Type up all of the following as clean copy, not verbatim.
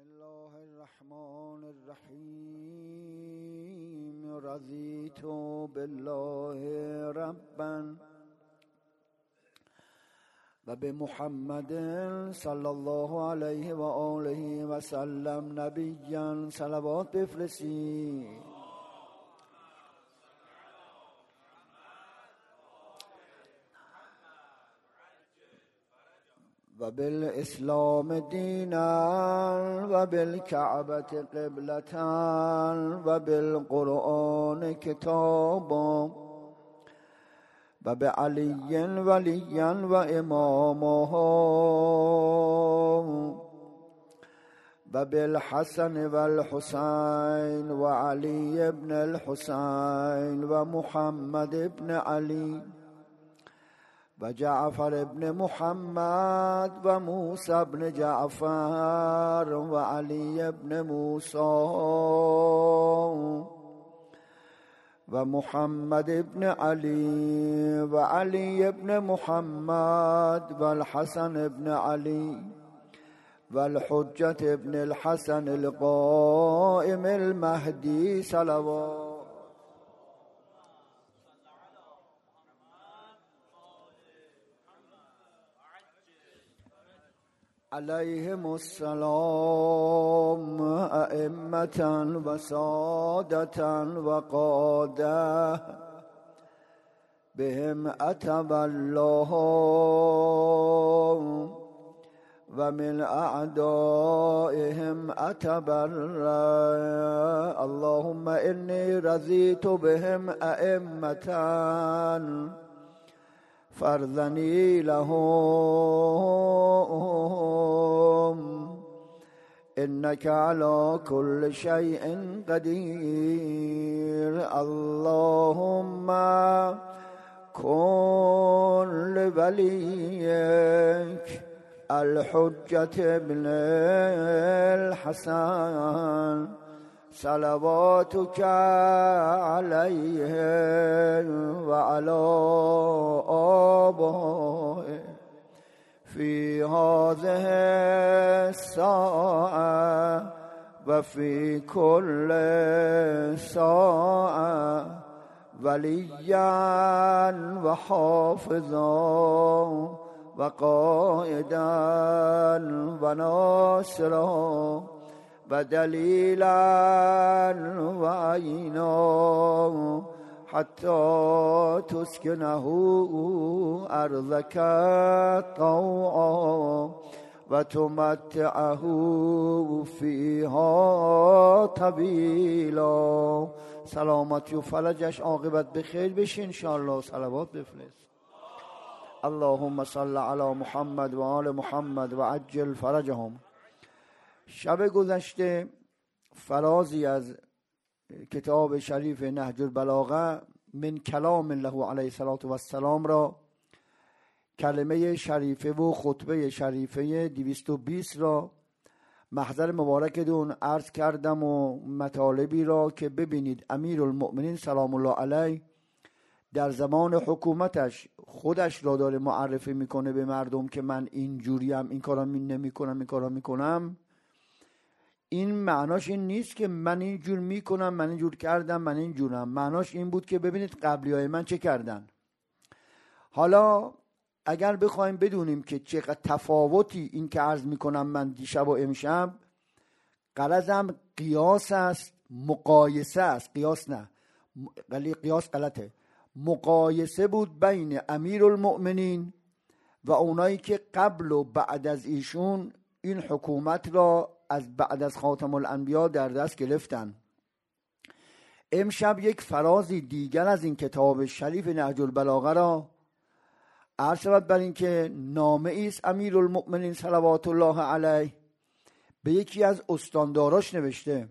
الله الرحمن الرحیم رضیت بالله ربا و به محمد صلی الله علیه و آله و سلم نبیا صلوات بفرستید. و بالاسلام دینا و بالکعبة قبلة و بالقرآن کتابا و بعلی ولیا و اماما و بالحسن و الحسین و علی ابن الحسین و محمد ابن علی و جعفر ابن محمد و موسی ابن جعفر و علی ابن موسی و محمد ابن علی و علی ابن محمد و الحسن ابن علی و الحجة ابن الحسن القائم المهدی صلوات علیهم السلام ائمة و سادة و قادة بهم اتب الله و من اعدائهم اتبر. اللهم انی رضیت بهم ائمة فرزنی لهم انك على كل شيء قدير. اللهم كن لوليك الحجة ابن الحسن صلواتك عليه وعلى آبائه في هذه الساعة وفي كل ساعة وليا وحافظا وقائدا وناصرا ودلیلا و عینا حتی تسکنه ارضک طوعا و تمتعه فیها طویلا. سلامتی و فلجش عاقبت بخیر بشه انشاءالله. صلوات بفرست. اللهم صل علی محمد و آل محمد و عجل فرجهم. شب گذشته فرازی از کتاب شریف نهج البلاغه من کلام الله علیه الصلاة و السلام را، کلمه شریفه و خطبه شریفه 220 را محضر مبارکتون عرض کردم و مطالبی را که ببینید امیرالمؤمنین سلام الله علیه در زمان حکومتش خودش را داره معرفی میکنه به مردم که من اینجوریم، این کارا نمیکنم، این کارا میکنم. این معناش این نیست که من اینجور میکنم، من اینجور کردم، من اینجورم. معناش این بود که ببینید قبلیای من چه کردن. حالا اگر بخوایم بدونیم که چقدر تفاوتی این که عرض میکنم من دیشب و امشب، غرضم قیاس است، مقایسه است. قیاس نه، قیاس غلطه. مقایسه بود بین امیرالمؤمنین و اونایی که قبل و بعد از ایشون این حکومت را از بعد از خاتم الانبیا در دست گرفتن. امشب یک فرازی دیگر از این کتاب شریف نهج البلاغه را عرض شود بر این که نامه ایست امیرالمؤمنین صلوات الله علیه به یکی از استانداراش نوشته.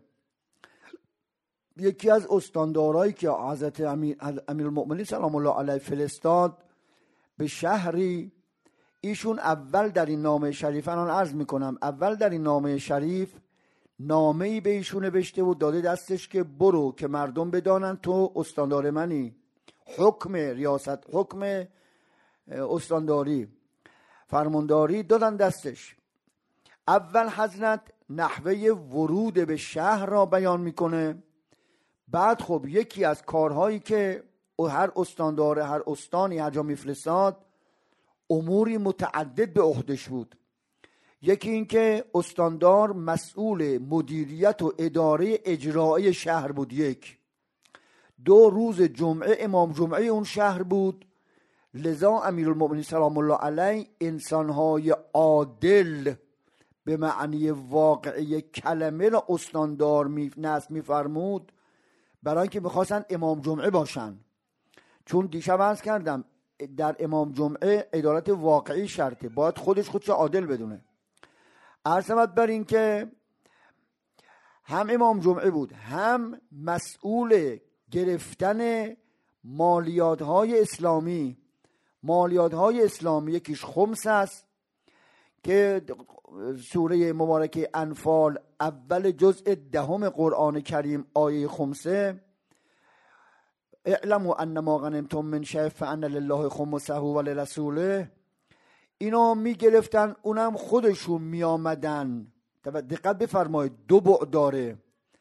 یکی از استاندارایی که حضرت امیرالمؤمنین سلام الله علیه فرستاد به شهری، ایشون اول در این نامه شریف، الان عرض میکنم، اول در این نامه شریف نامه‌ای به ایشون نوشته و داده دستش که برو که مردم بدانن تو استاندار منی. حکم ریاست، حکم استانداری، فرمانداری دادن دستش. اول حضرت نحوه ورود به شهر را بیان میکنه. بعد خب یکی از کارهایی که هر استاندار هر استانی هر جا میفرستاد اموری متعدد به عهدش بود. یکی این که استاندار مسئول مدیریت و اداره اجرایی شهر بود. یک. دو، روز جمعه امام جمعه اون شهر بود. لذا امیرالمؤمنین سلام الله علیه انسانهای عادل به معنی واقعی کلمه را استاندار نصب میفرمود، برای اینکه میخواستن امام جمعه باشن. چون دیشب عرض کردم در امام جمعه عدالت واقعی شرطه، باید خودش عادل بدونه. عرض شود بر این که هم امام جمعه بود، هم مسئول گرفتن مالیات های اسلامی. مالیات های اسلامی یکیش خمس است که سوره مبارکه انفال اول جزء 10 قرآن کریم آیه خمسه، اعلموا انما غنمتم من شیء فان لله خمسه و لرسوله، اینا میگرفتن، اونم خودشون میامدن. دقت بفرمایید، دو بعد داره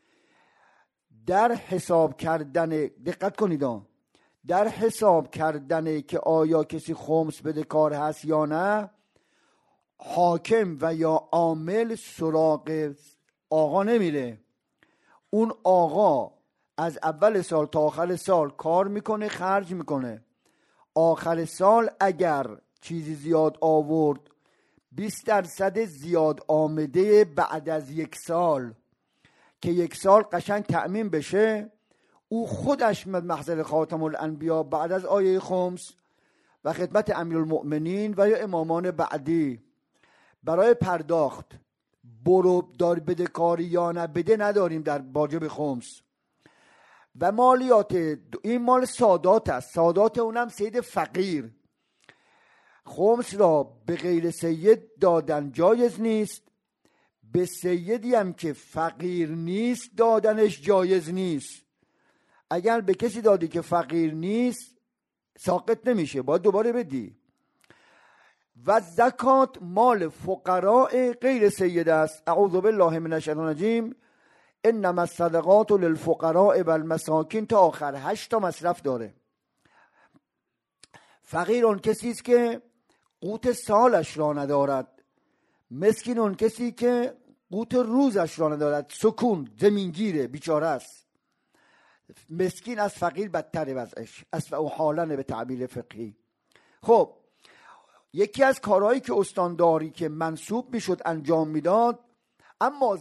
در حساب کردن. دقت کنید، در حساب کردن که آیا کسی خمس بده کار هست یا نه، حاکم و یا عامل سراغ آقا نمیره. اون آقا از اول سال تا آخر سال کار میکنه، خرج میکنه. آخر سال اگر چیزی زیاد آورد 20% زیاد آمده بعد از 1 سال که 1 سال قشنگ تأمین بشه، او خودش محضر خاتم الانبیا بعد از آیه خمس و خدمت امیرالمؤمنین و یا امامان بعدی برای پرداخت برو دار بده کاری یا نه بده نداریم در واجب خمس. و مالیات این مال سادات است، سادات اونم سید فقیر. خمس را به غیر سید دادن جایز نیست، به سیدی هم که فقیر نیست دادنش جایز نیست. اگر به کسی دادی که فقیر نیست ساقط نمیشه، باید دوباره بدی. و زکات مال فقراء غیر سید است. اعوذ بالله من الشیطان الرجیم، انما الصدقات للفقراء والمساکین تا آخر 8 تا مصرف داره. فقیر اون کسی است که قوت سالش را ندارد. مسکین اون کسی که قوت روزش را ندارد، سکون زمینگیره، بیچاره است. مسکین از فقیر بدتره وضعش، اسوأ حالا به تعبیر فقهی. خب یکی از کارهایی که استانداری که منصوب میشد انجام میداد، اما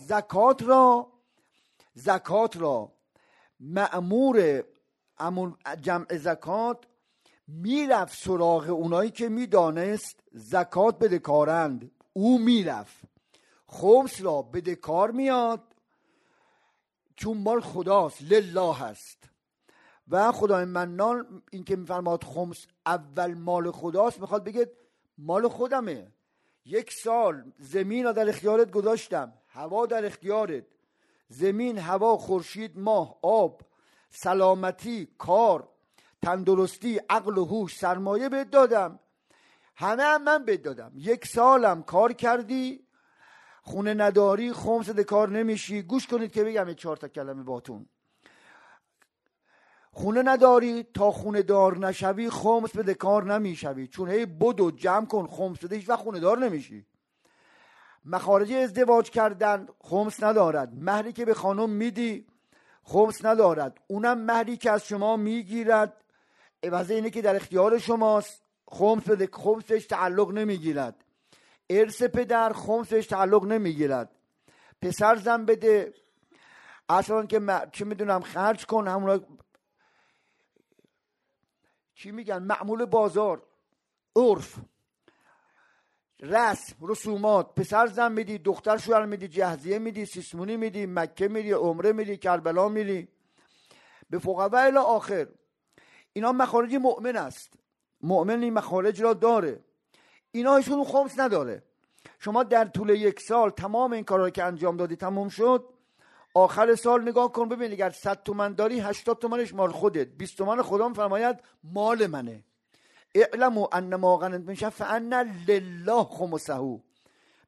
زکات را مأمور جمع زکات میرفت سراغ اونایی که میدانست زکات بده کارند، او میرفت. خمس را بده کار میاد چون مال خداست، لله هست. و خدای منان این که میفرماد خمس اول مال خداست، میخواد بگه مال خودمه. 1 سال زمین را در اختیارت گذاشتم، هوا در اختیارت، زمین، هوا، خورشید، ماه، آب، سلامتی، کار، تندرستی، عقل و هوش، سرمایه بهت دادم، همه هم من بهت دادم. 1 سالم کار کردی، خونه نداری، خمس ده کار نمیشی. گوش کنید که بگم 4 تا کلمه باتون. خونه نداری، تا خونه دار نشوی خمس بده کار نمیشوی، چون هی بدو جمع کن خمس بده هیچ وقت خونه دار نمیشی. مخارج ازدواج کردن خمس ندارد. مهری که به خانم میدی خمس ندارد. اونم مهری که از شما میگیرد عوض اینه که در اختیار شماست، خمس بده، خمس بهش تعلق نمیگیرد. ارث پدر خمس بهش تعلق نمیگیرد. پسر زن بده، اصلا که چه میدونم خرج کن، همونا چی میگن، معمول بازار، عرف، رسم، رسومات. پسر زن میدی، دختر شوهر میدی، جهزیه میدی، سیسمونی میدی، مکه میدی، عمره میدی، کربلا میدی، به فقرا الی آخر. اینا مخارج مؤمن است. مؤمن این مخارج را داره، اینا ایشون خمس نداره. شما در طول 1 سال تمام این کارا که انجام دادی تموم شد، آخر سال نگاه کن ببین اگر 100 تومن داری 80 تومنش مال خودت، 20 تومن خودم فرماید مال منه. اعلموا انما غنمتم من شیء فان لله خمسه.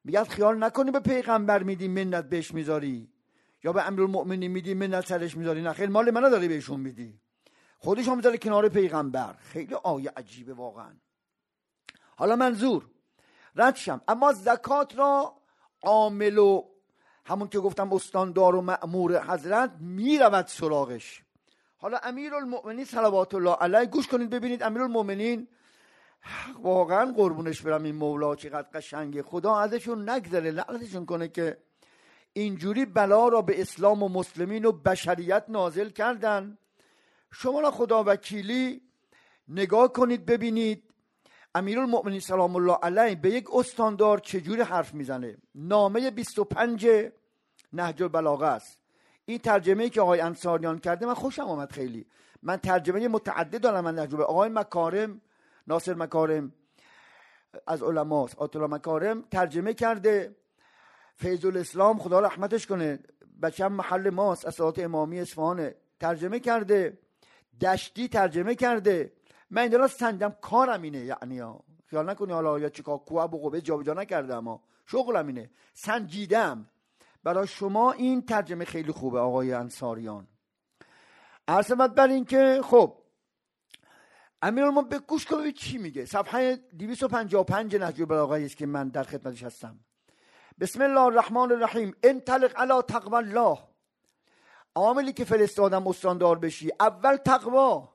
میگه خیال نکنی به پیغمبر میدی منت بهش میذاری یا به امیرالمؤمنین میدی منت سرش میذاری، نه خیلی مال منو داری بهشون میدی، خودش هم میذاره کنار پیغمبر. خیلی آیه عجیبه واقعا. حالا منظور ردشم، اما زکات را عامل و همون که گفتم استاندار و مأمور حضرت میرود سراغش. حالا امیرالمؤمنین صلوات الله علیه، گوش کنید ببینید امیرالمؤمنین واقعا قربونش برم این مولا چقدر قشنگه، خدا ازشون نگذره، لعنتشون کنه که اینجوری بلا را به اسلام و مسلمین و بشریت نازل کردن. شما را خدا وکیلی نگاه کنید ببینید امیرالمؤمنین سلام الله علیه به یک استاندار چجوری حرف میزنه. نامه 25 نهج البلاغه است. این ترجمه‌ای که آقای انصاریان کرده من خوشم آمد خیلی. من ترجمه متعدد دارم من نهج البلاغه. آقای مکارم، ناصر مکارم از علماست، آیت الله مکارم ترجمه کرده. فیض الاسلام خدا رحمتش کنه بچم محل ماست، اساتید امامی اصفهان ترجمه کرده. دشتی ترجمه کرده. من اینجا سنجم کارم اینه، یعنی خیال نکنی حالا یا چیکار کواب و قبه جابجا نکردم، اما شغلم اینه، سنجیدم. برای شما این ترجمه خیلی خوبه آقای انصاریان. عرض بر این که خب امیرالمومنین به گوش کنید چی میگه. صفحه 255 نهج البلاغه است که من در خدمتش هستم. بسم الله الرحمن الرحیم. انطلق علی تقوی الله. عاملی که فرستادم استاندار بشی، اول تقوا،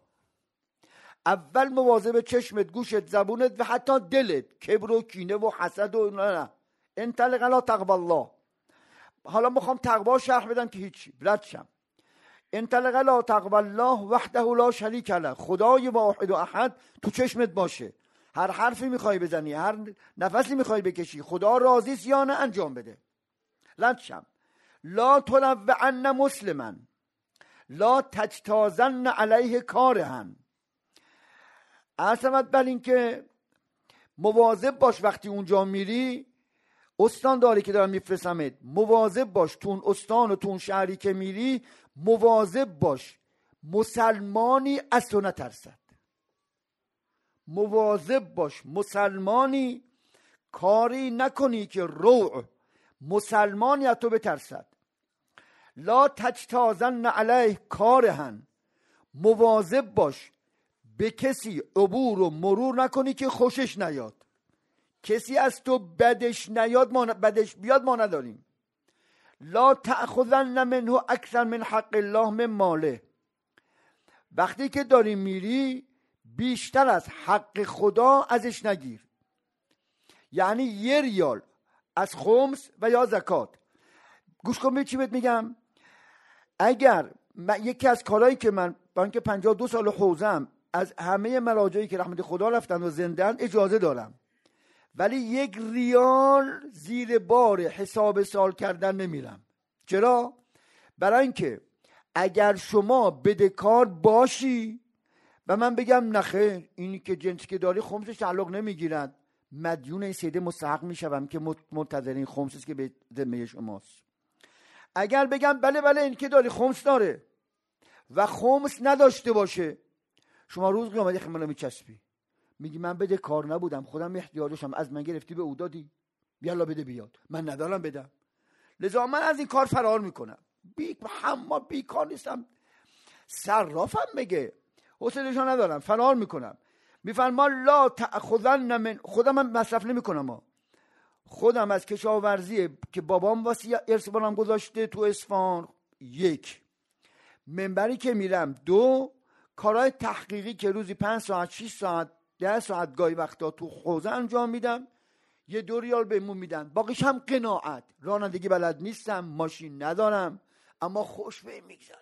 اول مواظب چشمت، گوشت، زبونت و حتی دلت، کبر و کینه و حسد و نه. انطلق علی تقوی الله. حالا میخوام تقوا شرح بدم که هیچی ردشم. انطلق علی تقوی الله وحده لا شریک له. خدای واحد و احد تو چشمت باشه. هر حرفی میخوای بزنی، هر نفسی میخوای بکشی، خدا راضیست یا نه انجام بده. ردشم. لا تلوعن مسلما لا تجتازن علیه کارهن. عرضمت بر این که مواظب باش وقتی اونجا میری، استان داری که دارم میفرستمت، مواظب باش تو اون استان و تو اون شهری که میری مواظب باش مسلمانی از تو نترسد. مواظب باش مسلمانی کاری نکنی که روع مسلمانی از تو بترسد. لا تجتازن علیه کارهن. مواظب باش به کسی عبور و مرور نکنی که خوشش نیاد. کسی از تو بدش نیاد، بدش بیاد ما نداریم. لا تأخذن منه اکثر من حق الله من ماله. وقتی که داری میری بیشتر از حق خدا ازش نگیر. یعنی 1 ریال از خمس و یا زکات. گوش کن چی بهت میگم. اگر یکی از کارهایی که من با اینکه 52 سال حوزم از همه مراجعی که رحمت خدا رفتن و زنده‌اند اجازه دارم، ولی 1 ریال زیر بار حساب سال کردن نمیرم. چرا؟ برای اینکه اگر شما بدهکار باشی و من بگم نخیر اینی که جنسی که داری خمسش تعلق نمیگیرد، مدیون این سیده مستحق میشوم که منتظرین خمسش که به ذمه شماست. اگر بگم بله این که داری خمس داره و خمس نداشته باشه، شما روز قیامت خیلی منو میچسبی، میگی من بده کار نبودم، خودم احتیاجشم، از من گرفتی به او دادی، یالا بده بیاد، من ندارم بدم. لذا من از این کار فرار میکنم. بیکار نیستم، صرافم میگه، حوصله‌شو ندارم، فرار میکنم. میفرما لا تأخذن من، خودم من مصرف نمیکنم، خودم از کشاورزی که بابام واسه ارث برام گذاشته تو اصفهان 1، منبری که میرم 2، کارهای تحقیقی که روزی 5 ساعت 6 ساعت 10 ساعت گاهی وقتا تو حوزه انجام میدم، 2 ریال بهمون میدن، باقیش هم قناعت. رانندگی بلد نیستم، ماشین ندارم، اما خوش بهم میگذره.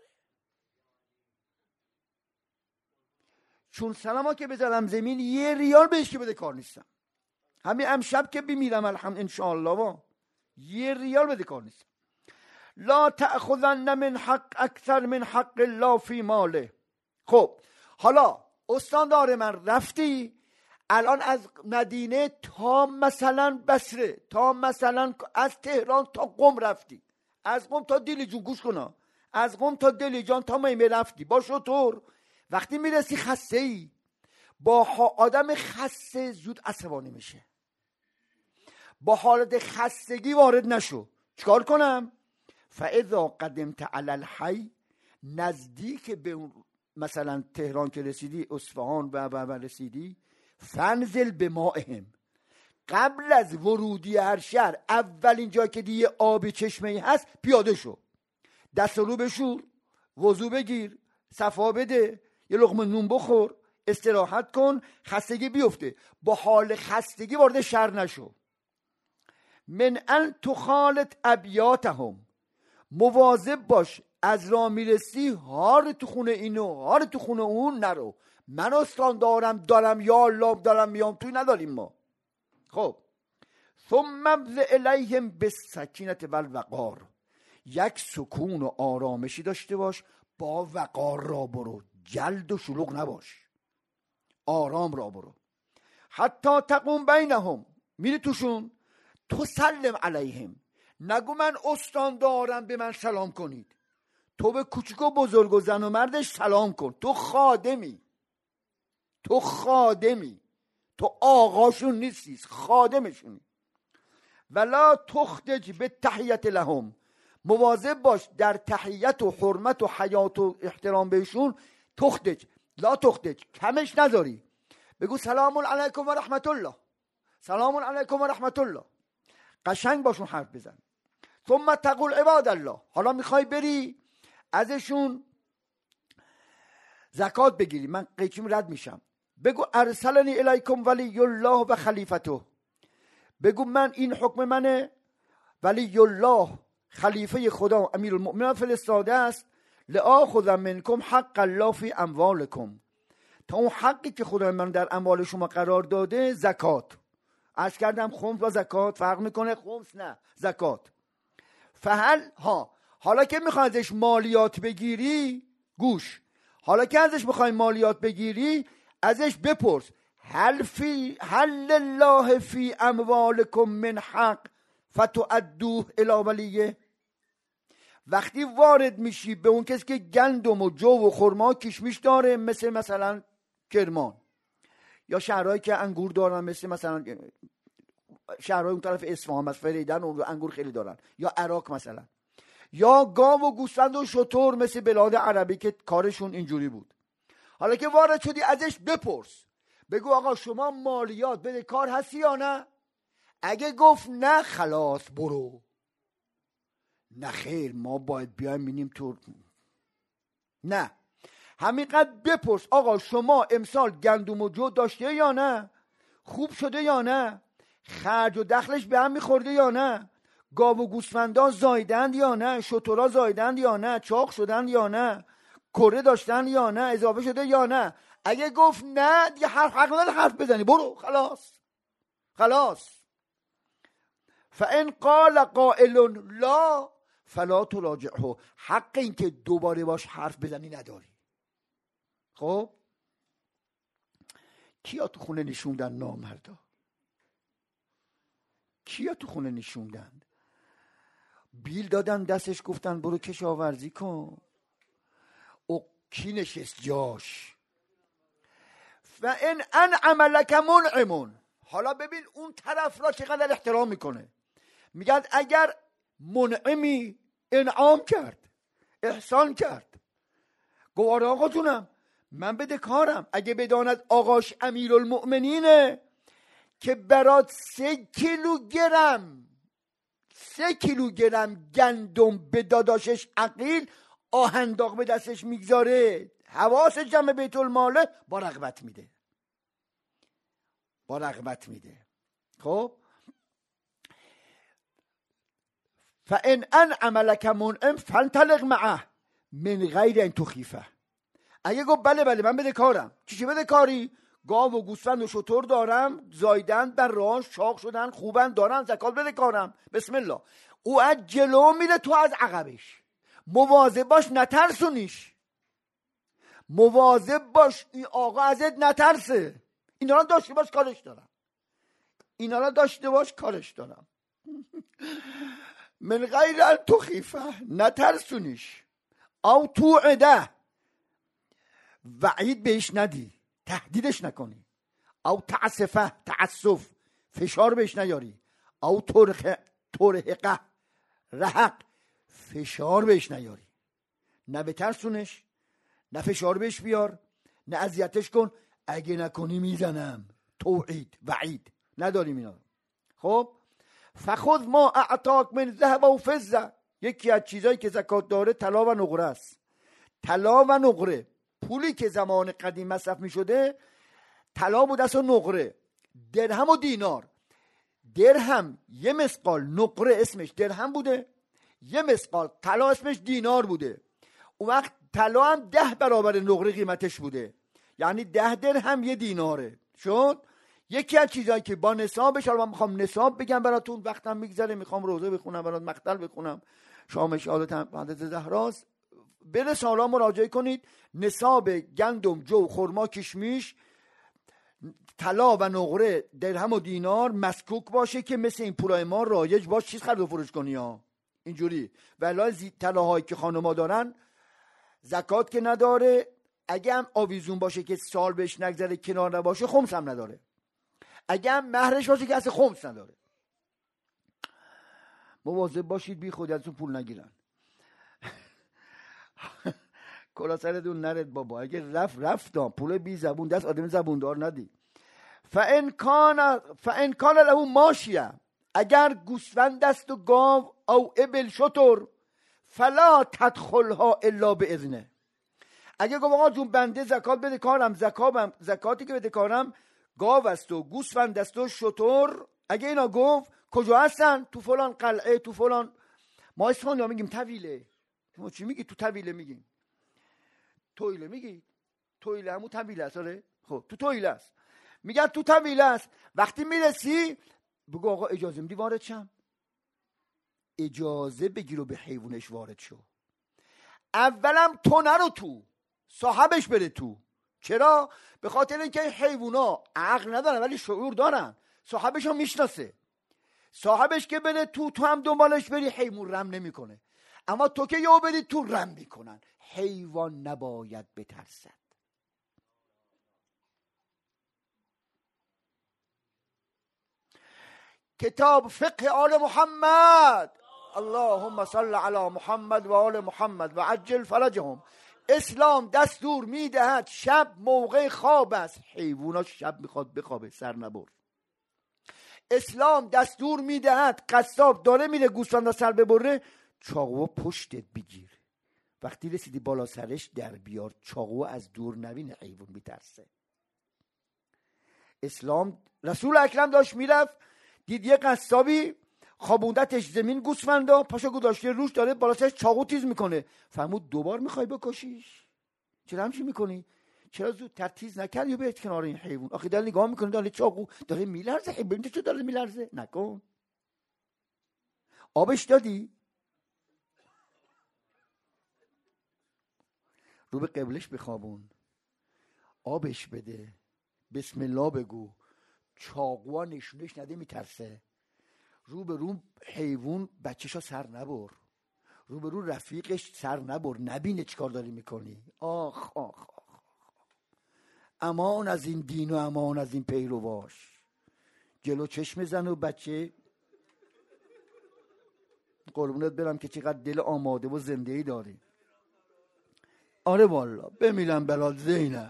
چون سلاما که بذارم زمین 1 ریال بهش که بده کار نیستم. همین امشب که بمیرم الحمد انشاءالله 1 ریال بده کار نیستم. لا تأخذن من حق اکثر من حق الله فی ماله. خب حالا استاندار من رفتی الان از مدینه تا مثلا بصره، تا مثلا از تهران تا قم رفتی، از قم تا دیلیجان، گوش کنا، از قم تا دیلیجان تا میمه رفتی با شطور. وقتی میرسی خسته ای، با آدم خسته زود عصبانی میشه، با حالت خستگی وارد نشو. چیکار کنم؟ فاذا قدمت علی الحی، نزدیک به مثلا تهران که رسیدی، اصفهان و رسیدی، فنزل به مائهم، قبل از ورودی هر شهر اولین جا که دیگه آب چشمه‌ای هست پیاده شو، دست رو بشور، وضو بگیر، صفا بده، یه لقمه نون بخور، استراحت کن، خستگی بیفته. با حال خستگی وارد شهر نشو. من ان تخالط ابیاتهم، مواظب باش از راه میرسی هار تو خونه اینو هار تو خونه اون نرو. من استان دارم یا الله دارم میام، توی نداریم ما. خب ثم ابذ الیهم بالسکینة والوقار، یک سکون و آرامشی داشته باش، با وقار را برو، جلد و شلوغ نباش، آرام را برو. حتی تقوم بینهم، میری توشون، تو سلم علیهم، نگو من استان دارم به من سلام کنید. تو به کوچک و بزرگ و زن و مردش سلام کن. تو خادمی، تو آقاشون نیستی، خادمشونی. ولا تخدج به تحیت لهم، مواظب باش در تحیت و حرمت و حیات و احترام بهشون تخدج، لا تخدج، کمش نذاری. بگو سلام علیکم و رحمت الله، سلام علیکم و رحمت الله، قشنگ باشون حرف بزن. ثم تقول عباد الله، حالا میخوای بری ازشون زکات بگیری، من قیچیم رد میشم، بگو ارسلنی الیکم ولی الله و خلیفته، بگو من این حکم منه، ولی الله خلیفه خدا امیر المؤمنین فرستاده است، لآخذ منکم حق الله فی اموالکم، تا اون حقی که خدا من در اموال شما قرار داده، زکات. عرض کردم خمس و زکات فرق میکنه، خمس نه، زکات. حالا که میخوای ازش مالیات بگیری، گوش، حالا که ازش میخوای مالیات بگیری، ازش بپرس هل الله فی اموالکم من حق فتؤدوه الی ولیه. وقتی وارد میشی به اون کسی که گندم و جو و خرما کشمیش داره، مثلا کرمان، یا شهرهایی که انگور دارن، مثلا شهرهای اون طرف اصفهان، مثلا فریدن اون انگور خیلی دارن، یا عراق مثلا، یا گاو و گوسفند و شتر مثل بلاد عربی که کارشون اینجوری بود. حالا که وارد شدی ازش بپرس، بگو آقا شما مالیات بده کار هستی یا نه؟ اگه گفت نه، خلاص برو. نه خیر، ما باید بیایم بینیم تو، نه، همینقدر بپرس آقا شما امسال گندم و جو داشته یا نه؟ خوب شده یا نه؟ خرج و دخلش به هم میخورده یا نه؟ گاو و گوسفندان زایدند یا نه؟ شترها زایدند یا نه؟ چاق شدند یا نه؟ کره داشتن یا نه؟ اضافه شده یا نه؟ اگه گفت نه، دیگه حق نداره حرف بزنی، برو، خلاص. فان قال قائل لا فلا تراجعه، حق این که دوباره باش حرف بزنی نداری. خب کیا تو خونه نشوندن نامردا؟ کیا تو خونه نشوندن؟ بیل دادن دستش، گفتن برو کشاورزی کن. او کی نشست جاش؟ فان انعم لک منعم، حالا ببین اون طرف را چقدر احترام میکنه. میگن اگر منعمی انعام کرد، احسان کرد، گواره آقا جونم من بده کارم، اگه بداند آقاش امیرالمؤمنینه که برات 3 کیلوگرم گندم به داداشش عقیل آهنداغ به دستش میگذاره، حواس جمع بیت الماله، با رغبت میده. خب فان انعم لک منعم فانطلق معه من غیر ان تخیفه. اگه گفت بله من بده کارم، چی بده کاری؟ گاو و گوسفند و شتر دارم، زایدن در راه، چاق شدن، خوبن، دارن، زکات بده کارم، بسم الله. او از جلو میره، تو از عقبش. مواظب باش نترسونیش، مواظب باش این آقا ازت نترسه. اینا رو داشته باش کارش دارم. من غیر ان تخیفه، نترسونیش. او توعده، وعید بهش ندی، تهدیدش نکنی. او تعسف، فشار بهش نیاری. او ترهقه رهق، فشار بهش نیاری، نه بترسونش، نه فشار بهش بیار، نه اذیتش کن، اگه نکنی میزنم. توعید وعید نداریم اینا. خب فخذ ما اعطاک من ذهب و فضه، یکی از چیزایی که زکات داره طلا و نقره است. طلا و نقره، پولی که زمان قدیم مصرف می شده طلا بود و نقره. درهم و دینار، درهم یه مسقال، نقره اسمش درهم بوده، یه مسقال طلا اسمش دینار بوده. اون وقت طلا هم 10 برابر نقره قیمتش بوده، یعنی 10 درهم یه دیناره. شد یکی از چیزایی که با نصابش، حالا من میخوام نصاب بگم براتون، وقتم میگذره، میخوام روزه بخونم برات، مقتل بخونم، شام شهادت حضرت زهراست، به رساله مراجعه کنید. نصاب گندم، جو، خرما، کشمیش، طلا و نقره، درهم و دینار مسکوک باشه که مثل این پولای ما رایج باشه، چیز خرید و فروش کنی ها اینجوری. ولی طلاهایی که خانم‌ها دارن زکات که نداره. اگه هم آویزون باشه که سال بهش نگذره، کنار نباشه، خمس هم نداره. اگه هم مهرش باشه که اصلا خمس نداره. مواظب باشید بی خودی ازتون پول نگیرن. کلا سرتون نرد بابا، اگه رفت پول بی زبون دست آدم زبوندار ندی. فان کان له ماشیه، اگر گوسفند است و گاو او ابل شتر، فلا تدخلها الا باذنه. اگه گفت آقا جون بنده زکات بده کارم، زکاتی که بده کارم گاو است و گوسفند است و شتر، اگه اینا گفت کجا هستن؟ تو فلان قلعه، تو فلان، ما اسفان میگیم طویله. ما چی میگی؟ تو طویله میگیم. تویله میگی؟ تویله همون طویله است. آره خب تو تویله است، میگن تو طویله است. وقتی میرسی بگو آقا اجازه میدی وارد شم؟ اجازه بگیر و به حیوانش وارد شو. اولم تو نرو تو، صاحبش بره تو. چرا؟ به خاطر اینکه حیوونا عقل ندارن ولی شعور دارن، صاحبش رو میشناسه. صاحبش که بره تو هم دنبالش بری، حیوان رم نمیکنه. اما تو که یهو بری تو، رم میکنن. حیوان نباید بترسد. کتاب فقه آل محمد، اللهم صل علی محمد و آل محمد و عجل فرجهم. اسلام دستور میدهد شب موقع خواب است، حیوونا شب میخواد بخوابه، سر نبر. اسلام دستور میدهد قصاب داره میره گوسفند سر ببره، چاقو پشتت بگیر، وقتی رسیدی بالا سرش در بیار، چاقو از دور نبینه، حیوان میترسه. اسلام، رسول اکرم داشت میرفت، دید یه قصابی خوابوندتش زمین گوسفندا، پاشو گذاشته روش، داره بالا سرش چاقو تیز میکنه. فرمود دوبار میخوای بکشیش؟ چرا همچین میکنی؟ چرا زودتر تیز نکردی و بیت کنار این حیوان؟ آخه داره نگاه میکنه، داره چاقو داره میلرزه، حیوان چه داره میلرزه؟ نکن. آبش دادی؟ رو به قبلش بخوابون، آبش بده، بسم الله بگو، چاقوها نشونش نده، میترسه. رو به رو حیوان بچه‌شا سر نبر، رو به رو رفیقش سر نبر، نبینه چیکار داری میکنی. آخ آخ آخ، امان از این دین و امان از این پیرواش. جلو چشم زن و بچه قربونت برم که چقدر دل آماده و زنده‌ای داری. آره والا بمیرم برات زینب.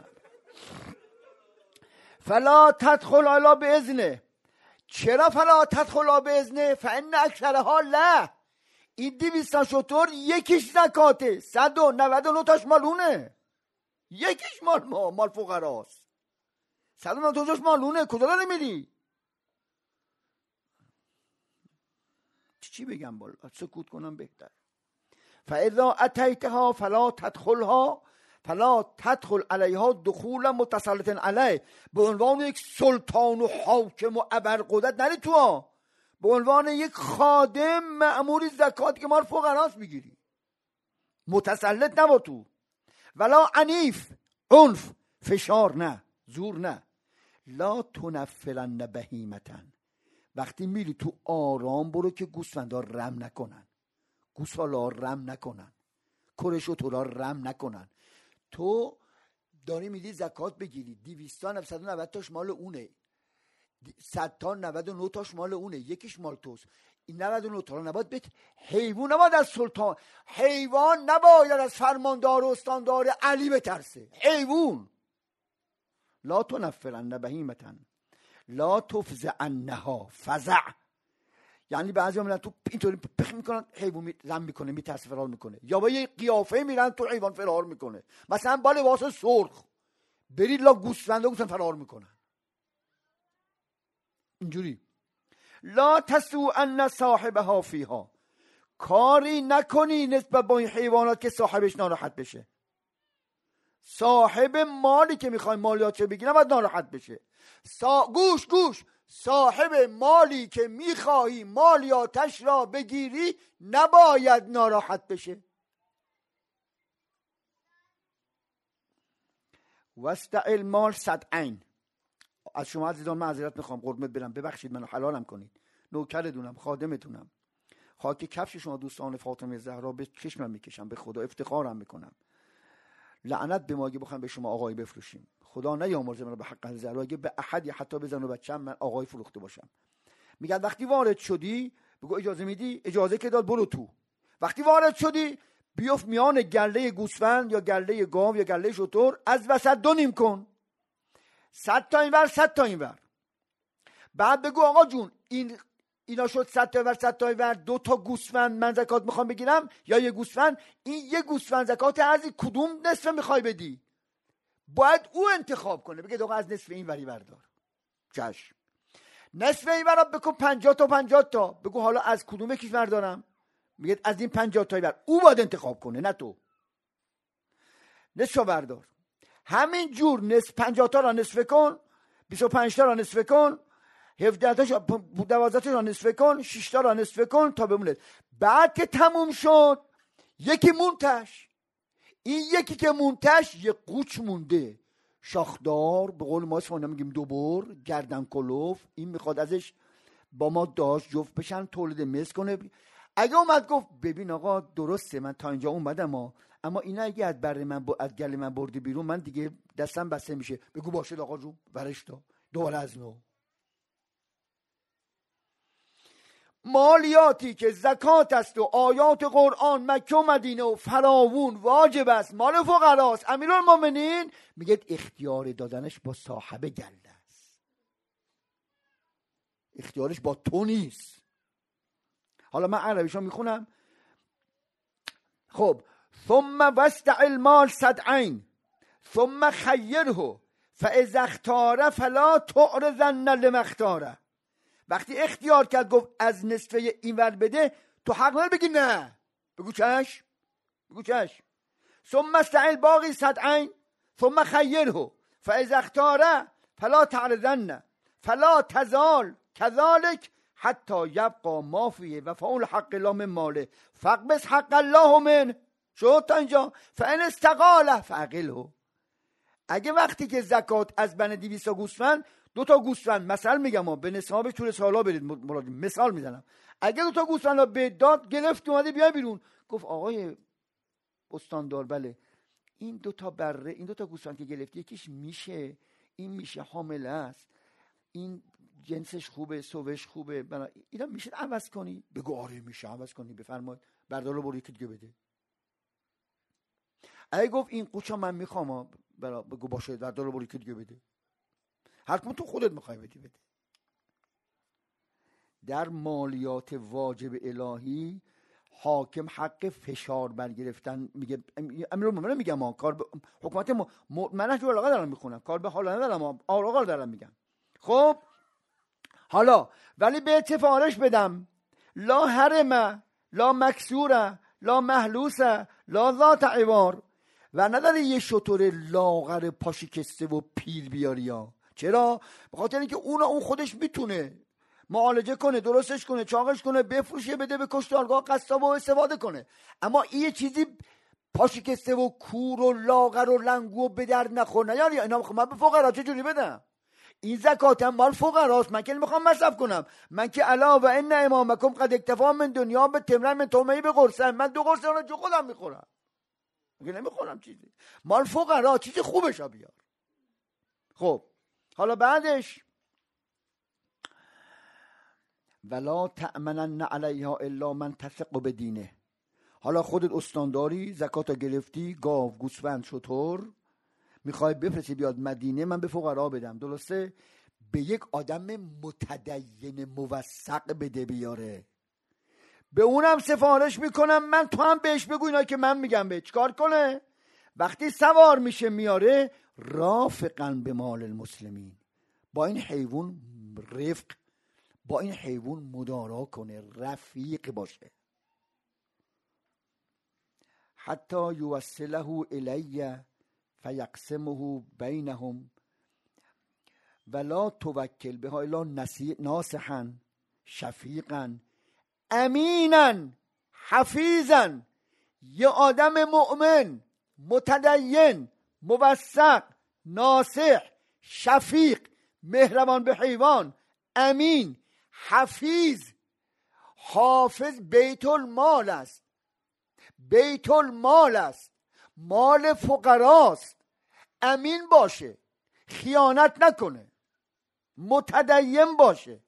فلا تدخل الا باذنه. چرا فلا تدخل باذنه؟ فان اکثرها لا. این 200 شتر یکیش زکاته، 199 تاش مالونه، یکیش مال فقراست، 199 تاش مالونه. کجا داری میری؟ چی بگم؟ بالا سکوت کنم بهتر. فاذا اتیتها فلا تدخل علیها دخولا متسلط علیه. به عنوان یک سلطان و حاکم و ابرقدرت نری تو، به عنوان یک خادم مأموری زکات که مال فقراست میگیری، متسلط نبا تو. ولا عنیف، عنف، فشار نه، زور نه. لا تنفرن بهیمتن. وقتی میری تو آرام برو که گوسفندا رم نکنن، گوسالا رم نکنن، کرش و تورا رم نکنن. تو داری میدی زکات بگیری، 200 990 تاش مال اونه، 100 تا 99 تاش مال اونه، یکیش مال توست. این 99 تا رو نباید بهت. حیوان نباید از سلطان، حیوان نباید از فرماندار و استاندار علی بترسه. حیوان لا تنفرن بهیمتن لا تفزعنها فزع. یعنی بعضی میرن تو اینطوری پخ میکنن، حیوان زن میکنه، میترسه، فرار میکنه. یا با یه قیافه میرن تو، حیوان فرار میکنه. مثلا با لباس سرخ برید لا گوسفنده فرار میکنن اینجوری. لا تسوءن صاحبها فیها، کاری نکنی نسبت با این حیوانات که صاحبش ناراحت بشه. صاحب مالی که میخوای مالیاتش بگیره باید ناراحت بشه. گوش صاحب مالی که میخوای مالیاتش را بگیری نباید ناراحت بشه. واستعل مال صدعین. از شما عزیزان معذرت میخوام، قربونت برم، ببخشید منو حلالم کنید، نوکرتونم، خادمتونم. خاک کفش شما دوستان فاطمه زهرا به چشمم میکشم، به خدا افتخارم میکنم. لعنت به ما اگه بخوایم به شما آقای بفروشیم. خدا نیامرزه من به حق زهرا اگه به احدی حتی بزن و بچه‌م من آقای فروخته باشم. میگن وقتی وارد شدی بگو اجازه میدی؟ اجازه که داد، برو تو. وقتی وارد شدی بیفت میان گله گوسفند یا گله گاو یا گله شتر، از وسط دو نیم کن، 100 تا اینور 100 تا اینور. بعد بگو آقا جون اینا شد 100 تا اینور 100 تا اینور، 2 تا گوسفند من زکات میخوام بگیرم یا یه گوسفند؟ این یه گوسفند زکات ارزی کدوم نصف میخوای بدی؟ باید او انتخاب کنه، بگه آقا از نصف این وری بردار. چشم. نصف این ور بکن 50 تا 50 تا. بگو حالا از کدوم یکیش بردارم؟ میگه از این 50 تا اینور. او باید انتخاب کنه نه تو. نصف بردار. همین جور نصف 50 تا را نصف کن، 25 تا را نصف کن، 17 تا 12 تا را نصف کن، 6 تا را نصف کن تا بمونه. بعد که تموم شد یکی مونتش. این یکی که مونتش یه قوچ مونده، شاخدار، به قول ما اسمش میگیم دوبر، گردن کلوف. این میخواد ازش با ما داشت جفت بشن، تولید مثل کنه. اگه اومد گفت ببین آقا درسته من تا اینجا اومدم اما اینا اگه از بر من از گل من بردی بیرون من دیگه دستم بسته میشه، بگو باشه آقا جون برش تا دوباره از نو. مالیاتی که زکات است و آیات قرآن مکه و مدینه و فراوون واجب است، مال فقراست. امیرالمومنین میگه اختیار دادنش با صاحب گله است، اختیارش با تو نیست. حالا من عربیشو میخونم. خب ثم وسع المال صدعین ثم خیره فاذا اختار فلا تعرضن لما اختاره. وقتی اختیار کرد گفت از نصفه اینور بده، تو حق نداری بگی نه، بگو چشم، بگو چشم. ثم استعل باقی صدعین ثم خیره فاذا اختار فلا تعرضن فلا تزال كذلك حتی یبقى ما فیه و فاول حق الله من ماله فقبس حق الله من. شد تا اینجا. فان استقاله فعقله. اگه وقتی که زکات از بن 200 گوسفند 2 تا گوسفند، مثلا میگم به نصاب طول سالا برید مراد، مثال میزنم، اگه 2 تا گوسفند به داد گرفت اومده بیای بیرون، گفت آقای استاندار بله این 2 تا بره، این 2 تا گوسفند که گرفتی یکیش میشه، این میشه حامله است، این جنسش خوبه، سوش خوبه، اینا میشه عوض کنی؟ بگو آره میشه عوض کنی، بفرمایید بردارو برو یکی دیگه بده. اگه گفت این قوچا من میخوام، بگو باشه بردارو برو یکی دیگه بده. هر کدوم تو خودت میخوای بدی بده. در مالیات واجب الهی حاکم حق فشار برگرفتن میگه. امیرالمومنین میگم کار حکومت منهج البلاغه دارم میخونم، کار به حالا ندارم، آقا دارم میگم. خب حالا ولی به سفارش بدم لا حرم لا مکسوره لا محلوسه لا ذات عوار، و نداره یه شطور لاغر پاشکسته و پیل بیاری ها. چرا؟ به خاطر اینکه اون خودش میتونه معالجه کنه، درستش کنه، چاقش کنه، بفروشه، بده به کشتارگاه قصاب و استفاده کنه. اما این یه چیزی پاشکسته و کور و لاغر و لنگو و به درد نخور نیاری. اینا من به فقرا چجوری بدم؟ این زکاتم مال فقراست، من که نمیخوام مصرف کنم. من که الا و ان امامکم قد اکتفا من دنیا به تمرن من تومهی به قرصن، من 2 قرص اون جو خودم میخورم، میگه نمیخورم چیزی. مال فقرا چیز خوبش بیار. خب حالا بعدش ولا تأمنن علیها الا من تثق بدینه. حالا خودت استانداری، زکاتو گرفتی، گاو، گوسفند، شتر، میخوای بفرستی بیاد مدینه، من به فقرا بدم، درسته؟ به یک آدم متدین موثق بده بیاره، به اونم سفارش میکنم من، تو هم بهش بگو اینا که من میگم به چیکار کنه. وقتی سوار میشه میاره، رافقا به مال المسلمین، با این حیوان رفق، با این حیوان مدارا کنه، رفیق باشه. حتی یوصله الی فیقسمه بینهم ولا توکل به الا ناصحا شفیقا امینا حفیظا. یه آدم مؤمن متدین موثق ناصح شفیق مهربان به حیوان امین حفیظ. حافظ بیت المال است، بیت المال است، مال فقراست. امین باشه، خیانت نکنه، متدین باشه.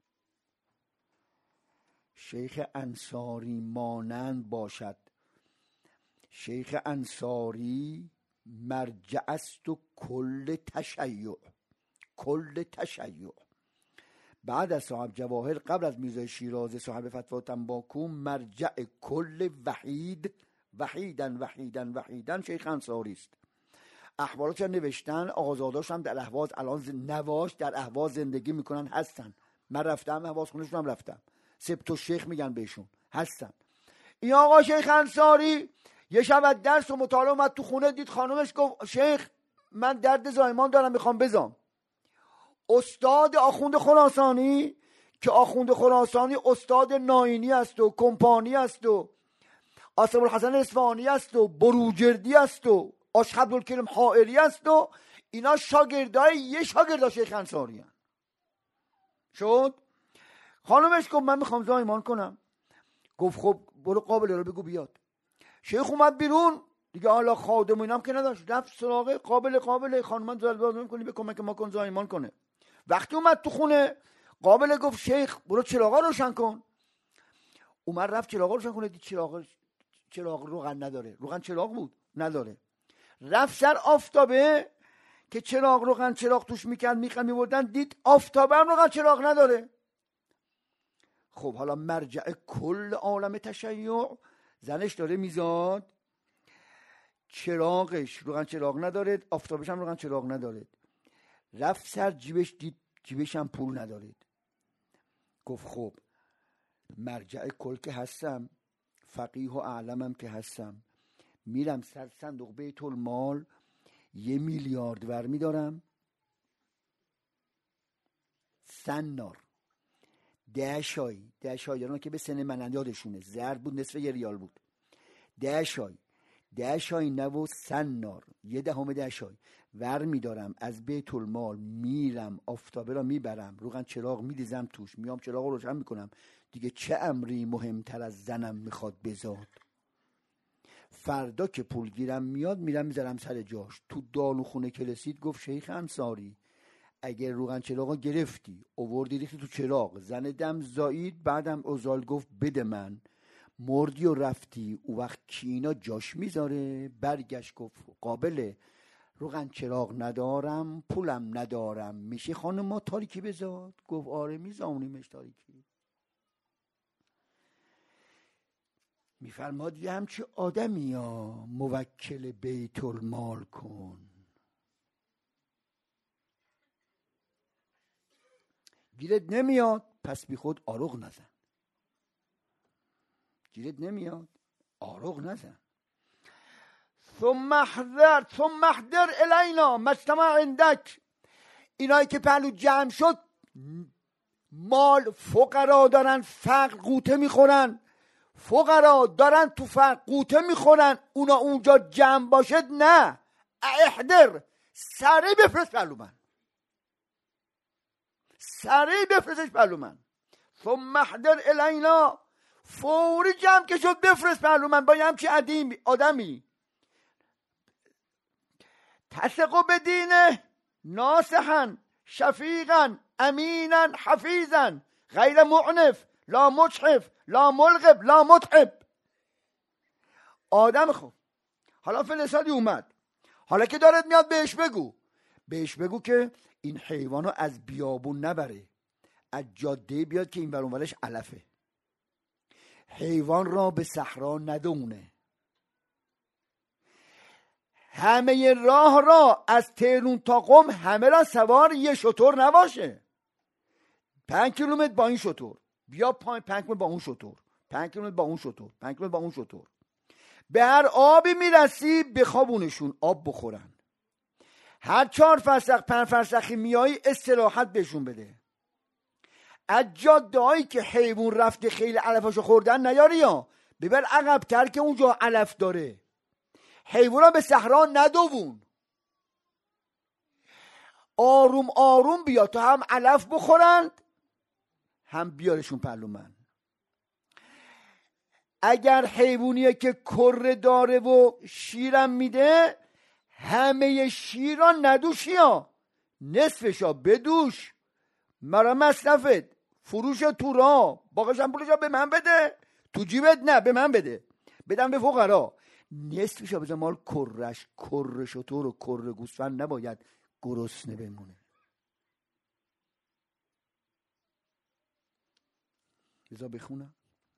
شیخ انصاری مانند باشد. شیخ انصاری مرجع است و کل تشیع، کل تشیع. بعد از صاحب جواهر، قبل از میرزا شیرازی صاحب فتوا تنباکو، مرجع کل وحید، وحیدن شیخ انصاری است. احوالش نوشتن، آقازاداش هم در اهواز، الان نواش در اهواز زندگی میکنن، هستن. من رفتم اهواز خونشون، هم رفتم، سبت و شیخ میگن بهشون، هستن. این آقا شیخ انصاری یه شب از درس و مطالعه اومد تو خونه، دید خانومش، گفت شیخ من درد زایمان دارم میخوام بزام. استاد آخوند خراسانی، که آخوند خراسانی استاد ناینی است و کمپانی است و آصف الحسن اصفهانی است و بروجردی است و عاشق عبدالکریم حائری است و اینا شاگردای یه شاگرد شیخ انصاری هست. شد خانومش گفت من میخوام زایمان کنم. گفت خب برو قابله رو بگو بیاد. شیخ اومد بیرون دیگه، حالا خادم اینم که نداشت، رفت سراغ قابله خانومم زلزله میکنی به کمک ما کن زایمان کنه. وقتی اومد تو خونه، قابله گفت شیخ برو چراغا روشن کن. اومد رفت چراغا روشن کنه، دید چراغ روغن نداره، روغن چراغ بود نداره. رفت سر آفتابه که روغن چراغ توش میکرد میبردن، دید آفتابه هم روغن چراغ نداره. خب حالا مرجع کل عالم تشیع، زنش داره میزاد، چراغش روغن چراغ نداره، آفتابش هم روغن چراغ نداره. رفت سر جیبش، دید جیبش هم پول نداره. گفت خب مرجع کل که هستم، فقیه و اعلمم که هستم، میرم سر صندوق بیت المال 1 میلیارد ور میدارم، سنار 10 شایی که به سن من یادشونه، زرد بود، نصف 1 ریال بود. 10 شایی نو سنار 1/10 شایی ور میدارم از بیت المال، میرم آفتابه را میبرم، روغن چراغ میریزم توش، میام چراغ رو روشن میکنم. دیگه چه امری مهمتر از زنم میخواد بزاد؟ فردا که پول گیرم میاد میرم میذارم سر جاش. تو دالوخونه که رسید گفت شیخ انصاری اگر روغن چراغ گرفتی آوردی ریختی تو چراغ، زن دم زایید، بعدم اوزال گفت بده من، مردی و رفتی، او وقت کی اینا جاش میذاره؟ برگشت گفت قابله روغن چراغ ندارم، پولم ندارم، میشه خانم ما تاریکی بذات؟ گفت آره میذارونیمش تاریکی. میفرماد یه همچی آدمی ها موکل بیت المال کن. گیرت نمیاد پس بی خود آروغ نزن، گیرت نمیاد آروغ نزن. ثم احضر الینا مجتمع عندک. اینایی که پهلو جمع شد، مال فقرا دارن فقر قوطه میخورن، فقرا دارن تو فقر قوطه میخورن، اونا اونجا جمع باشد نه، احضر سریع بفرست پهلو من، سریع بفرستش پهلو من. ثم احضر الینا، فوری جمع که شد بفرست پهلو من با یه همچی آدمی. تثق بدینه ناصحا شفیقا امینا حفیظا، غیر معنف، لا مجحف، لا ملغب، لا متعب. آدم خوب. حالا فلسطی اومد، حالا که دارد میاد بهش بگو که این حیوانو از بیابون نبره، از جاده بیاد که این ور اونورش علفه. حیوان را به صحرا ندونه. همه راه را از تهرون تا قم همه را سوار یه شتر نباشه. 5 کیلومتر با این شتر، بیا 5 کیلومتر با اون شتر، 5 کیلومتر با اون شتر، 5 کیلومتر با اون شتر. به هر آبی میرسی بخوابونشون، آب بخورن. هر 4 فرسخ 5 فرسخی میایی استراحت بهشون بده. از جاده‌هایی که حیوان رفته خیلی علفاشو خوردن نیاری یا ببر عقب‌تر که اونجا علف داره. حیوانا به صحرا ندوون. آروم آروم بیا تا هم علف بخورند هم بیارشون پلومن. اگر حیوانیه که کره داره و شیرم میده، همه شیرا ندوشی ها، نصفشا بدوش، مرا مصرفت، فروش تو را، باقیشم پولشا به من بده، تو جیبت نه به من بده، بدم به فقرا. نصفشا بذار مال کرش، کره شتر و کره گوسفند نباید گرسنه بمونه. بذار بخونم.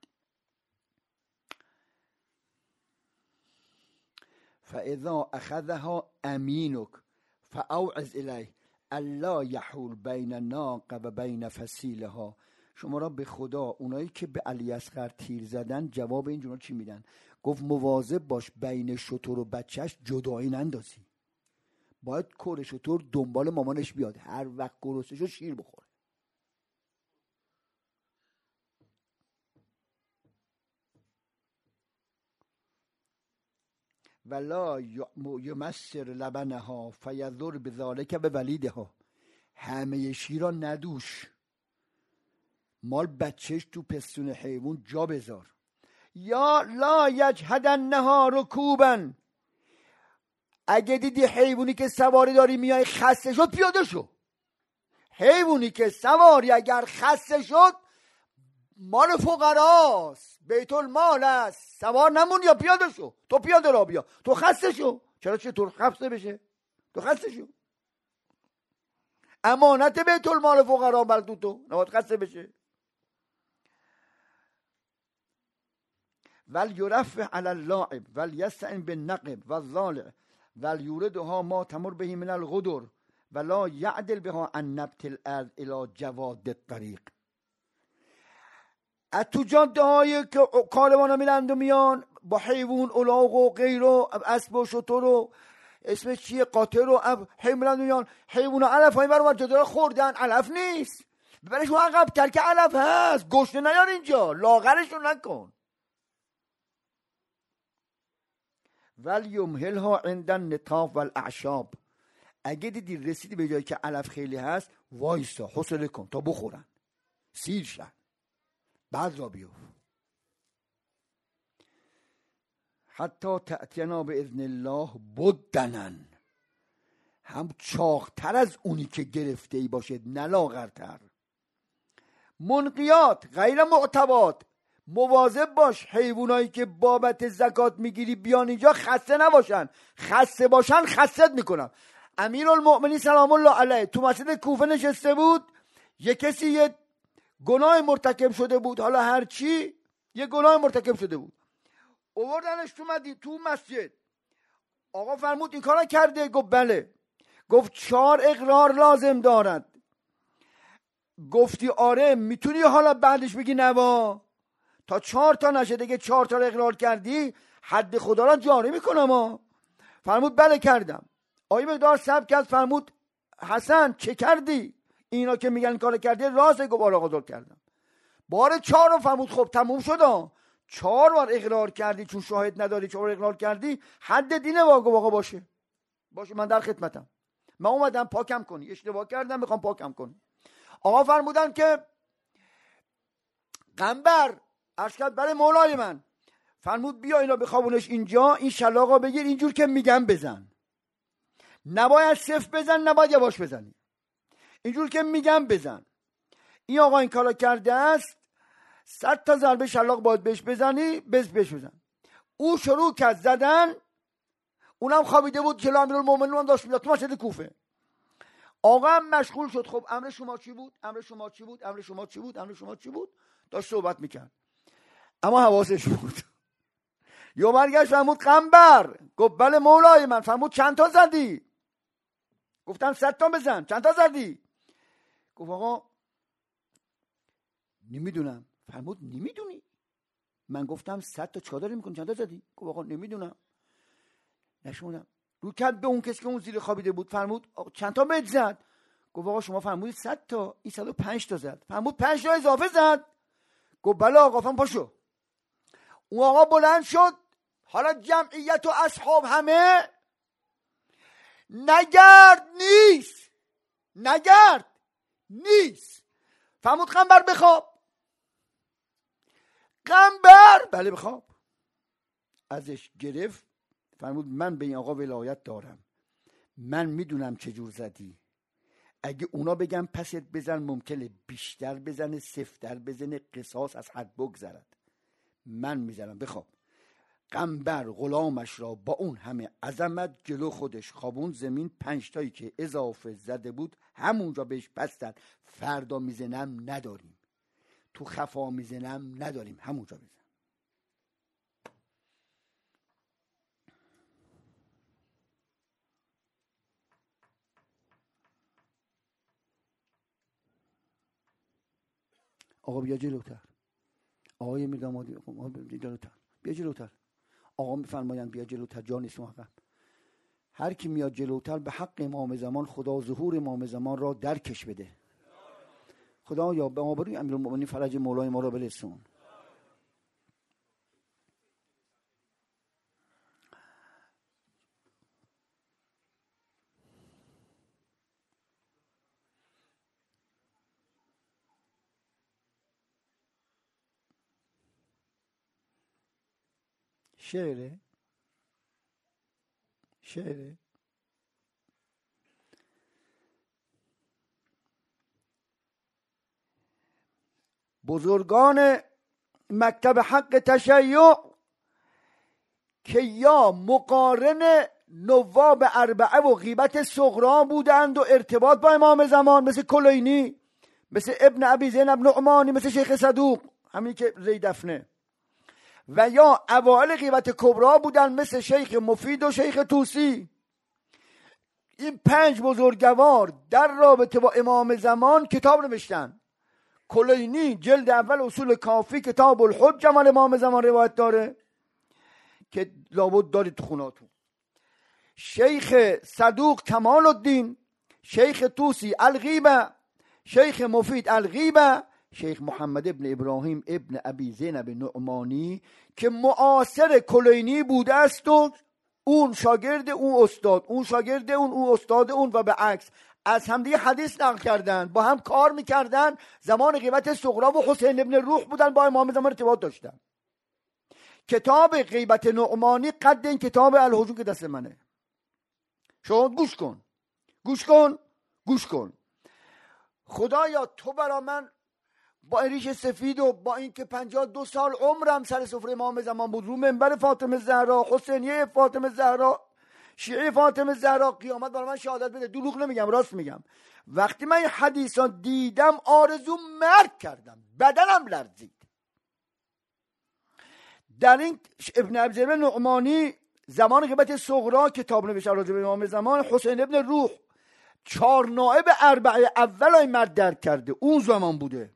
فاذا اخذها امینک فاوعظ الیه الا یحول بین الناقه و بین فصیلها. شما را به خدا، اونایی که به علی اصغر تیر زدن جواب این جمله چی میدن؟ گفت مواظب باش بین شتر و بچهش جدایی نندازی. باید کره شتر دنبال مامانش بیاد، هر وقت گرسنه شد شیر بخوره. ولا یمسر لبنها فیضر بذالک به ولیدها. همه شیرا ندوش، مال بچهش تو پستون حیوان جا بذار. یا لا یجهدنها رکوبا. اگه دیدی حیوانی که سواری داری میای خسته شد، پیاده شو. حیوانی که سواری اگر خسته شد مال فقراست، بیت المال است، سوار نمون یا پیاده شو. تو پیاده را بیا، تو خسته شو. چرا تو خسته بشه؟ تو خسته شو. امانت بیت المال فقرا بر تو نباید خسته بشه. ول یرفع علی اللاعب ول یستعن بالنقب والضالع ول یوردها ما تمر به من الغدر ولا یعدل بها عن نبت الارض الی جواد الطریق. از تو جاده هایی که کاروان میرند و میان با حیوان، الاغ و غیر و اسب و شتر و اسمش چیه، قاطر و حیوان میرند و میان. حیوان علف هایی برای جاده خوردن، علف نیست، ببرشون عقب تر که علف هست. گشنه نیار اینجا، لاغرشون نکن. ولیمهلها عند النطاف والاعشاب. اگه دیدی رسیدی به جایی که علف خیلی هست، وایسا حوصله کن تا بخورن، سیر شن، بعد را بیو. حتی تأتینا باذن الله بدنن. هم چاقتر از اونی که گرفته ای باشد، نه لاغرتر. منقیات غیر معتبات. مواظب باش حیوانایی که بابت زکات میگیری بیان اینجا خسته نباشن. خسته باشن خستت میکنم. امیرالمؤمنین سلام الله علیه تو مسجد کوفه نشسته بود. یه کسی یه گناه مرتکب شده بود، حالا هرچی یه گناه مرتکب شده بود، آوردنش تو مسجد. آقا فرمود این کارا کرده؟ گفت بله. گفت 4 اقرار لازم دارد. گفتی آره، میتونی حالا بعدش بگی نوا؟ تا 4 تا نشه دیگه، 4 تا اقرار کردی حد خدا را جاری میکنم. فرمود بله کردم. آقای مقدار صبر کرد، فرمود حسن چه کردی؟ اینا که میگن کار کردی راسته؟ گفت آره قدر کردم. بار 4 رو فرمود خب تموم شد. 4 بار اقرار کردی، چون شاهد نداری 4 اقرار کردی، حد دینه واقع باشه من در خدمتم، من اومدم پاکم کنی، اشتباه کردم میخوام پاکم کنی. آقا فرمودن که قنبر ارشد برای مولای من، فرمود بیا اینا بخوابونش اینجا، این شلاقا بگیر، اینجور که میگم بزن، نباید صفر بزن، نباید یواش بزنی، اینجور که میگم بزن. این آقا این کارا کرده است، 100 تا ضربه شلاق باید بهش بزنی، بهش بزن. او شروع کرد زدن، اونم خوابیده بود جلو امیرالمومنین هم داشت میاد تو مسجد کوفه. آقا هم مشغول شد. خب امر شما چی بود؟ امر شما چی بود؟ امر شما چی بود؟ امر شما چی بود؟ داشت صحبت میکرد اما حواسش بود. یا برگشت فرمود قنبر. گفت بله مولای من. فرمود چند تا زدی؟ گفتم 100 تا بزن. چند تا زدی؟ گفت آقا نمیدونم. فرمود نمیدونی؟ من گفتم 100 تا چیکار داری میکنی؟ چند تا زدی؟ گفت آقا نمیدونم. نشوندم. رو کرد به اون کسی که اون زیر خوابیده بود. فرمود چند تا بهت زد؟ گفت آقا شما فرمودید 100 تا، این 105 تا زد. فرمود 5 تا اضافه زد؟ گفت بله آقا. فرمود پاشو. اون آقا بلند شد. حالا جمعیت و اصحاب همه نگرد نیست، نگرد نیست. فرمود قنبر بخواب. قنبر بله بخواب. ازش گرفت. فرمود من به این آقا ولایت دارم، من میدونم چجور زدی. اگه اونا بگم پست بزن ممکنه بیشتر بزنه، سفتر بزنه، قصاص از حد بگذرد. من میزنم بخواب. قنبر غلامش را با اون همه عظمت جلو خودش خوابون زمین. 5 تایی که اضافه زده بود همونجا بهش بستن. فردا میزنم نداریم، تو خفا میزنم نداریم، همونجا بزن. آقا بیا جلوتر. آقای میردامادی بیا جلوتر، بیا جلوتر. آقا میفرمایند بیا جلوتر، جا نیست عقب. هر کی میاد جلوتر به حق امام زمان خدا ظهور امام زمان را درکش بده. خدا یا به آبروی امیرالمومنین فرج مولای ما را برسون. شعره بزرگان مکتب حق تشیع که یا مقارن نواب اربعه و غیبت صغرا بودند و ارتباط با امام زمان، مثل کلینی، مثل ابن ابی زینب نعمانی، مثل شیخ صدوق همین که ری دفنه، و یا اوائل غیبت کبرا بودن مثل شیخ مفید و شیخ طوسی. این 5 بزرگوار در رابطه با امام زمان کتاب نوشتن. کلینی جلد اول اصول کافی کتاب الحجه مال امام زمان روایت داره که لابد دارید تو خوناتون. شیخ صدوق کمال الدین، شیخ طوسی الغیبه، شیخ مفید الغیبه، شیخ محمد ابن ابراهیم ابن ابی زینب نعمانی که معاصر کلینی بوده است و اون شاگرد اون استاد، اون شاگرد اون استاد اون و به عکس از همدیگه حدیث نقل کردن، با هم کار میکردن. زمان غیبت صغرا و حسین ابن روح بودن، با امام زمان ارتباط داشتن. کتاب غیبت نعمانی قد این کتاب الهجوم که دست منه. شما گوش کن. خدایا تو برا من با ریش سفید و با این که 52 سال عمرم سر سفره امام زمان بود، رو منبر فاطمه زهرا، حسینیه فاطمه زهرا، شیعه فاطمه زهرا، قیامت برای من شهادت بده. دروغ نمیگم، راست میگم. وقتی من این حدیثان دیدم آرزو مرگ کردم، بدنم لرزید. در این ابن ابی زینب نعمانی زمان غیبت صغرا کتاب نوشته راجع به امام زمان. حسین ابن روح 4 نائب اربعه اول های مرد درک کرده، اون زمان بوده.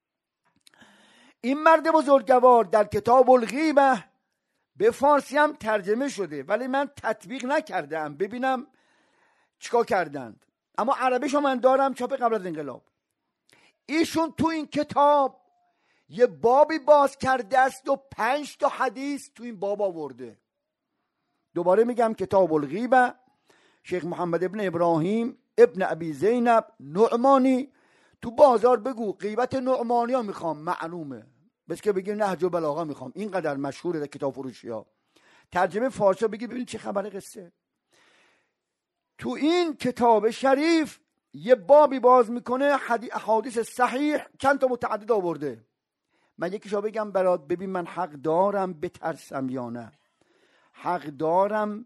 این مرد بزرگوار در کتاب الغیبه به فارسی هم ترجمه شده ولی من تطبیق نکردم ببینم چیکار کردند، اما عربیشو من دارم، چاپ قبل از انقلاب. ایشون تو این کتاب یه بابی باز کرده است و 5 تا حدیث تو این باب آورده. دوباره میگم کتاب الغیبه، شیخ محمد ابن ابراهیم ابن ابی زینب نعمانی. تو بازار بگو غیبت نعمانی ها میخوام، معلومه. بس که بگی نهج البلاغه میخوام، اینقدر مشهوره در کتاب فروشی ها. ترجمه فارسی بگی ببین چه خبر قصه. تو این کتاب شریف یه بابی باز میکنه احادیث صحیح چند تا متعدد آورده. من یکیشو بگم برات، ببین من حق دارم بترسم یا نه. حق دارم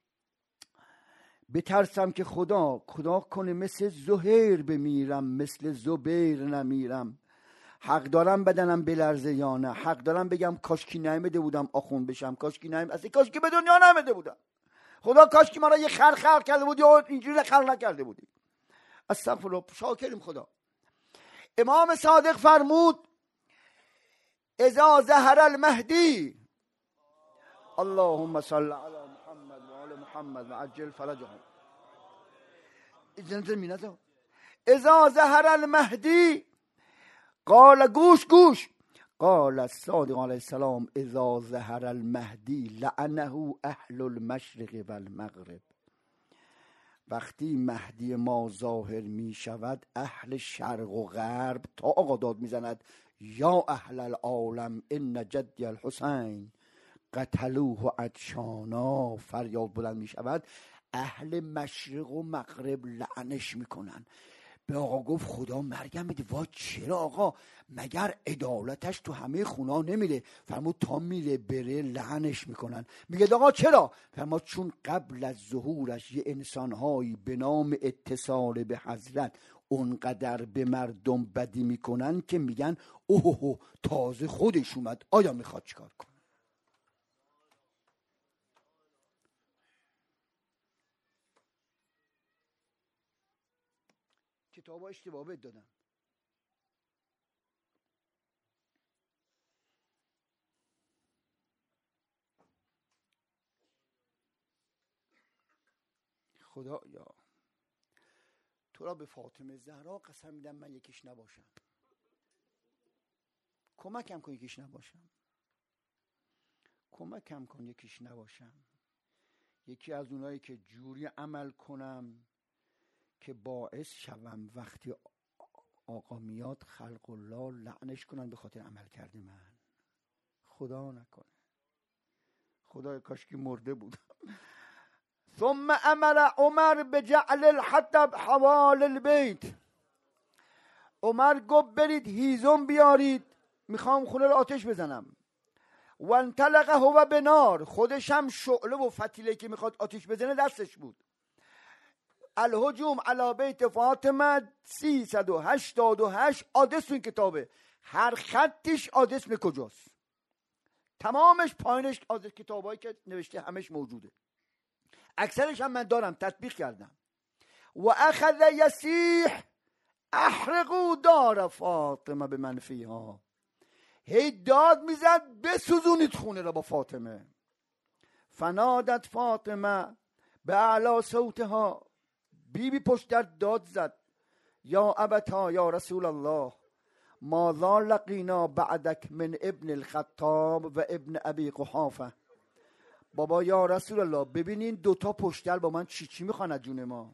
بترسم که خدا کنه مثل زهیر بمیرم، مثل زبیر نمیرم. حق دارم بدنم بلرزه یا نه. حق دارم بگم کاشکی نمیده بودم آخون بشم، کاشکی اصلا کاشکی به دنیا نمیده بودم. خدا کاشکی ما را یه خلق کرده بودی یا اینجوری خلق نکرده بودی. استغفرالله، شاکریم خدا. امام صادق فرمود اذا ظهر المهدی، اللهم صل علی محمد و آل محمد و عجل فرجهم. اذا ظهر المهدی قال گوش قال الصادق علیه السلام اذا ظهر المهدی لعنه اهل المشرق و المغرب. وقتی مهدی ما ظاهر می شود اهل شرق و غرب تا آقا داد می زند یا اهل العالم ان جدی الحسین قتلوه عطشانا، فریاد بلند می شود، اهل مشرق و مغرب لعنش می کنن. به آقا گفت خدا مرگم بده. وا چرا آقا؟ مگر عدالتش تو همه خونا نمیره؟ فرمود تا میره بره لعنش میکنن. میگه آقا چرا؟ فرمود چون قبل از ظهورش یه انسانهایی به نام اتصال به حضرت اونقدر به مردم بدی میکنن که میگن اوه تازه خودش اومد، آیا میخواد چیکار کنه؟ کتابا اشتباه بهت دادم. خدایا تو را به فاطمه زهرا قسم میدم من یکیش نباشم. کمکم کن یکیش نباشم. کمکم کن یکیش نباشم. یکی از اونایی که جوری عمل کنم که باعث شوم وقتی آقا میاد خلق الله لعنش کنن به خاطر عمل کرده من. خدا نکنه. خدای کاش که مرده بودم. ثم امر عمر بجعل الحطب حوال البیت. عمر گفت برید هیزم بیارید، میخوام خونه رو آتش بزنم. و انطلق هو بنار، خودش هم شعله و فتیله که میخواد آتش بزنه دستش بود. الهجوم علی بیت فاطمه 388 آدرس این کتابه. هر خطش آدرس کجاست، تمامش پایینش آدرس کتابایی که نوشته همش موجوده. اکثرش هم من دارم تطبیق کردم. و اخذ یسیح احرقوا دار فاطمه به منفیها. هی داد میزد بسوزونید خونه را با فاطمه. فنادت فاطمه به اعلی صوتها، بی پشت در داد زد یا ابتا یا رسول الله ماذا لقینا بعدک من ابن الخطاب و ابن ابی قحافه. بابا یا رسول الله ببینین دوتا پشتر با من چی میخوان از جون ما.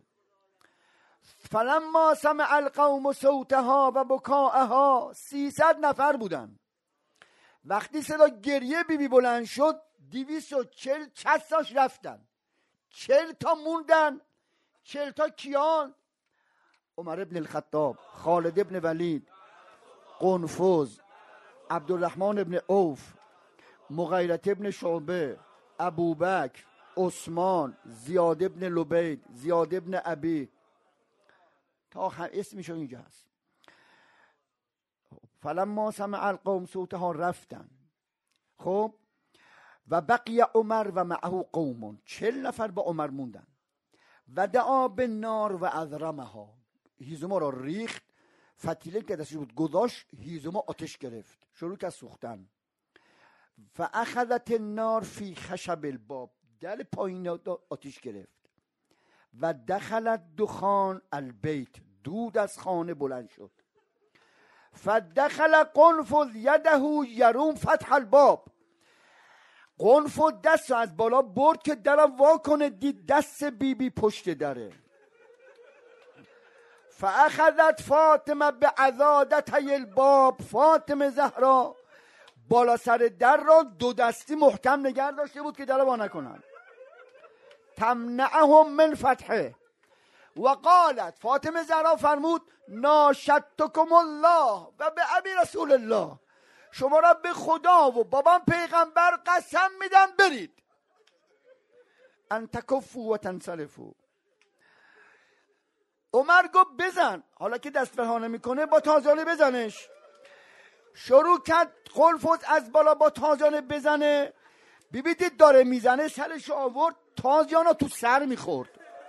فلما سمع القوم صوتها و بکاءها، 300 نفر بودن. وقتی صدا گریه بیبی بلند شد 240 چساش رفتن، 40 تا موندن. 40 تا کیان؟ عمر ابن الخطاب، خالد ابن ولید، قنفذ، عبدالرحمن ابن عوف، مغیرة ابن شعبه، ابوبکر، عثمان، زیاد ابن لبید، زیاد ابن ابی، تا اسمشون اینجا هست. فلما سمع القوم صوتها رفتن. خب و بقی عمر و معه قوم، 40 نفر با عمر موندن. و دعا به نار و اذرمها، هیزما را ریخت، فتیله که دستش بود گذاشت، هیزما آتش گرفت، شروع کرد سوختن. فاخذت النار فی خشب الباب، در پایین آتش گرفت. و دخلت دخان البیت، دود از خانه بلند شد. فدخل قنفذ یده یروم فتح الباب، قنفذ دست از بالا برد که درم وا کنه، دید دست بیبی پشت دره. فاخذت فاطمه به عضادتي الباب، فاطمه زهرا بالا سر در را دو دستی محکم نگه داشته بود که در وا نکنن. تمنعهم من فتحه، و قالت فاطمه زهرا فرمود ناشدتکم الله و به ابی رسول الله، شما را به خدا و بابام پیغمبر قسم میدم برید. ان تکفوا و تنصرفوا. عمر گفت بزن. حالا که دست فرهانه میکنه با تازیانه بزنش. شروع کرد قلفز از بالا با تازیانه بزنه. بیبی دید داره میزنه، سرش آورد، تازیانه تو سر میخورد.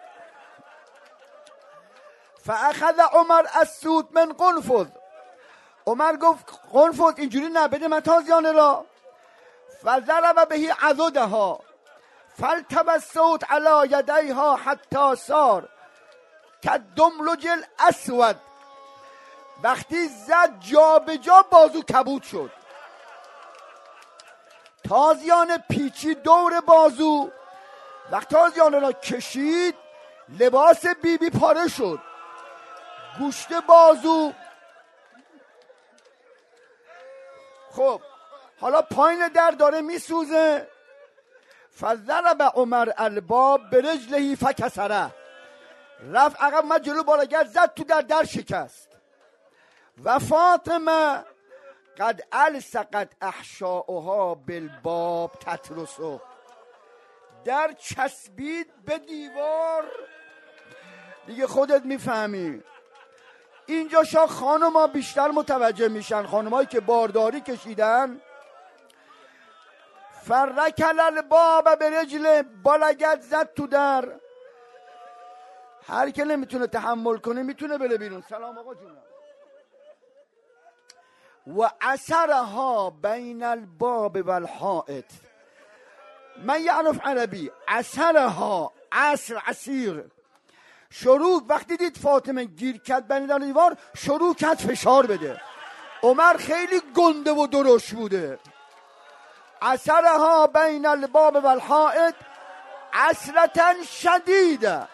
فاخذ عمر السود من قلفز. عمر گفت قلفز اینجوری نبده من تازیانه را. فضرب به عضدها فالتب الصوت علی یدیها حتی صار کالدملج الاسود. وقتی زد جا به جا بازو کبود شد. تازیانه پیچی دور بازو. وقتی تازیانه را کشید لباس بیبی پاره شد، گوشت بازو. خب حالا پایین در داره میسوزه. فضرب عمر الباب برجله فکسره. رفت عقب من جلو بالاگرد زد تو در شکست. و فاطمه قد الصقت احشاؤها بالباب تترسو. در چسبید به دیوار. دیگه خودت میفهمی. اینجا شا خانوما بیشتر متوجه میشن، خانومایی که بارداری کشیدن. فرکل الباب به رجل، بالگرد زد تو در. هر که نمیتونه تحمل کنه میتونه بره بیرون. سلام آقا جونم. و عصرها بین الباب و الحائط. من یعرف عربی. عصرها، عصر، عصیر. شروع وقتی دید فاطمه گیر کرد بین در دیوار، شروع کرد فشار بده. عمر خیلی گنده و درشت بوده. عصرها بین الباب و الحائط عصرتا شدیده.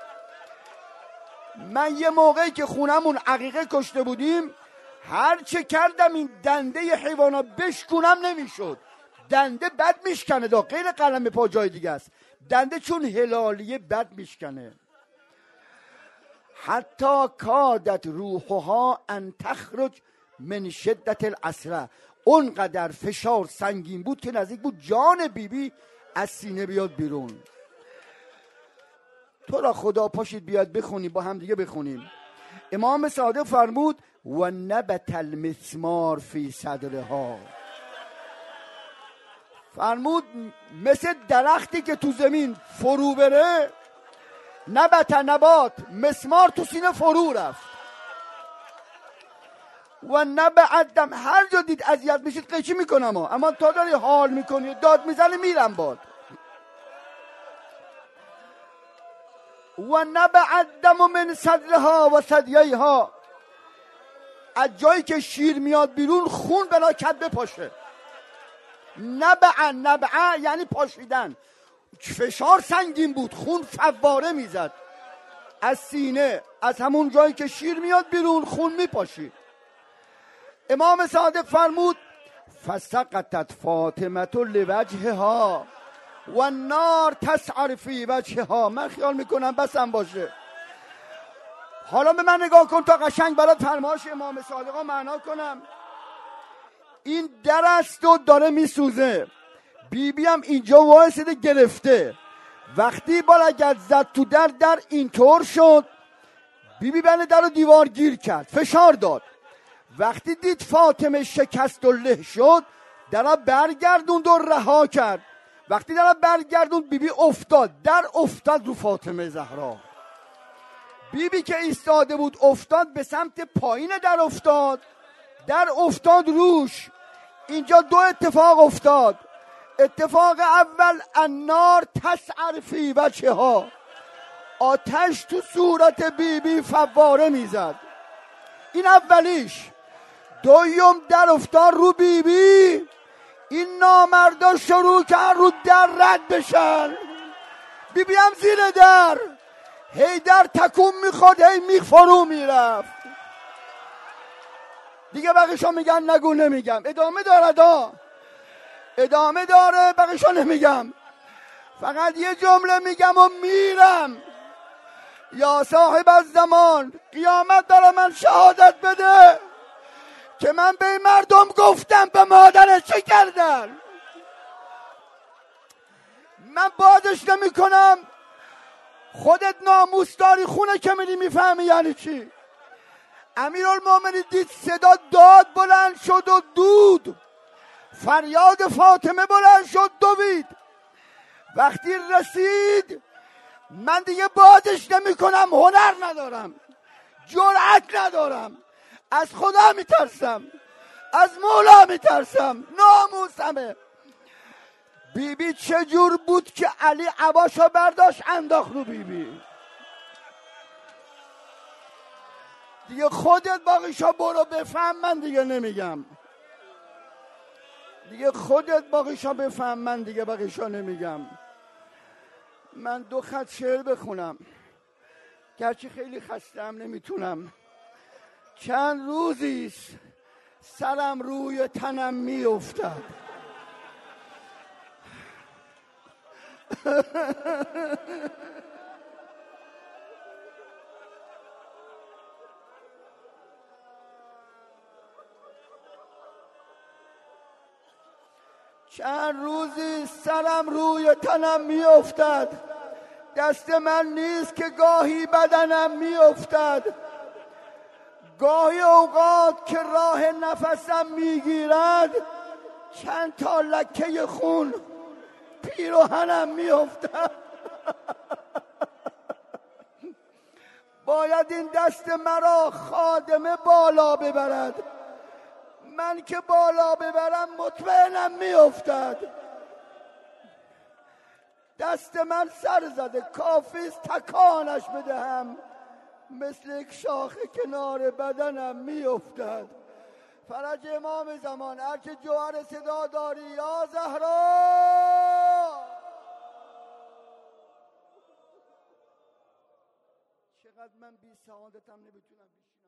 من یه موقعی که خونمون عقیقه کشته بودیم، هر چه کردم این دنده حیوانا بشکنم نمیشد. دنده بد میشکنه، دا غیر قلم پا جای دیگه است. دنده چون هلالیه بد میشکنه. حتی کادت روحها ان تخرج من شدت العسره. اونقدر فشار سنگین بود که نزدیک بود جان بیبی از سینه بیاد بیرون. تو را خدا پاشید بیاد بخونیم، با هم دیگه بخونیم. امام صادق فرمود و نبت المسمار فی صدرها. فرمود مثل درختی که تو زمین فرو بره، نبت نبات، مسمار تو سینه فرو رفت. و نبع دم. هر جا دید اذیت میشید قیچی میکنم اما تا داری حال میکنی داد میزنی میرم باد. و نبع دم من صدرها و ثدییها. از جایی که شیر میاد بیرون خون بلا کد بپاشه. نبع یعنی پاشیدن. فشار سنگین بود، خون فواره میزد از سینه. از همون جایی که شیر میاد بیرون خون میپاشید. امام صادق فرمود فسقطت فاطمه لوجهها و النار تسعر فی وجهها. من خیال میکنم بسم باشه. حالا به من نگاه کن تا قشنگ برات فرمایش امام صادق ها معنا کنم. این در است و داره میسوزه. بیبی هم اینجا وایساده گرفته. وقتی بالگرد زد تو در اینطور شد. بیبی بین در و دیوار گیر کرد، فشار داد. وقتی دید فاطمه شکست و له شد، در برگردوند و رها کرد. وقتی در برگردوند بیبی افتاد. در افتاد رو فاطمه زهرا. بیبی که ایستاده بود افتاد به سمت پایین در افتاد. در افتاد روش. اینجا دو اتفاق افتاد. اتفاق اول النار تسعر فی وجهها. آتش تو صورت بیبی فواره میزد. این اولیش. دویم در افتاد رو بیبی. این نامردا شروع کرد رو در رد بشن. بیبی هم زیر در. هی در تکون میخورد، هی میفرو میرفت. دیگه بقیشا میگن نگو نمیگم. ادامه داره بقیشا نمیگم. فقط یه جمله میگم و میرم. یا صاحب الزمان قیامت برای من شهادت بده که من به مردم گفتم به مادر چه کردن. من بازش نمی کنم. خودت ناموس داری خونه که میری میفهمی یعنی چی. امیرالمومنین دید صدا داد بلند شد و دود، فریاد فاطمه بلند شد دوید. وقتی رسید من دیگه بازش نمی کنم، هنر ندارم، جرأت ندارم، از خدا میترسم، از مولا میترسم، ناموسمه. بیبی چجور بود که علی عباشو برداشت انداخت رو بیبی. دیگه خودت باقیشو برو بفهم، من دیگه نمیگم. دیگه خودت باقیشو بفهم، من دیگه باقیشو نمیگم. من 2 خط شعر بخونم، گرچه خیلی خستم نمیتونم. چند روزیست سرم روی تنم میافتد، چند روزی سرم روی تنم میافتد، دست من نیست که گاهی بدنم میافتد. گاهی اوقات که راه نفسم میگیرد، چند تا لکه خون پیراهنم میافتد. باید این دست مرا خادمه بالا ببرد، من که بالا ببرم مطمئنم میافتد. دست من سر زده، کافیست تکانش بدهم، مثل یک شاخه کنار بدنم میافتد. فرج امام زمان، هرچه جوهر صدا داری یا زهرا. چقدر من بی سعادتم نمیتونم